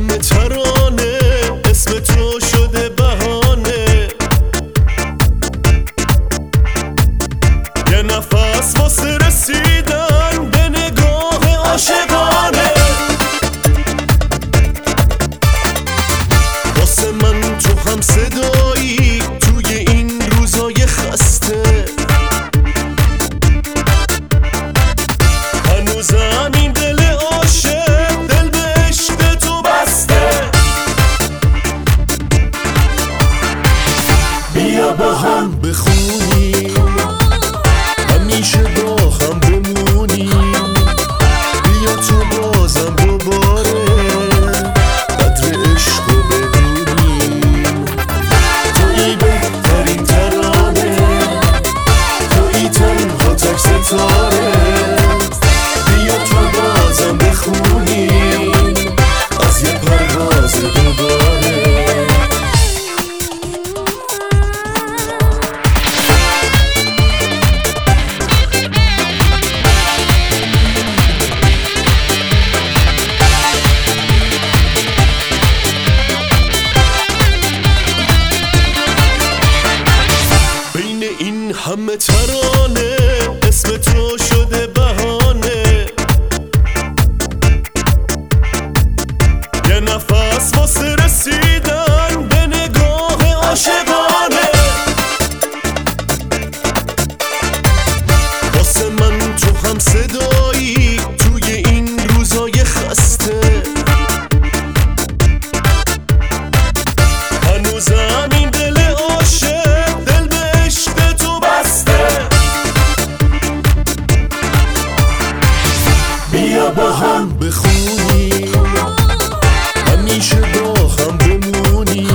همه ترانه اسم تو شده بهانه، یه نفس واسه رسیدن به نگاه عاشقانه. واسه من تو هم صدایی توی این روزای خسته، هنوزم این دل عاشق دل به عشق تو بسته. بیا با هم بخونیم همیشه با هم بمونیم، بیا تو بازم دوباره قدر عشق رو بدونیم. تویی بهترین ترانه، تویی تنها تک ستاره، بیا تو بازم بخونیم از یه پرواز دوباره. بین این همه ترانه اسم تو شده بهانه، یه نفس واسه رسیدن به نگاه عاشقانه. واسه من تو هم صدایی توی این روزای خسته، هنوزم این دل عاشق دل به عشق تو بسته. بیا با هم بخونیم همیشه با هم بمونیم،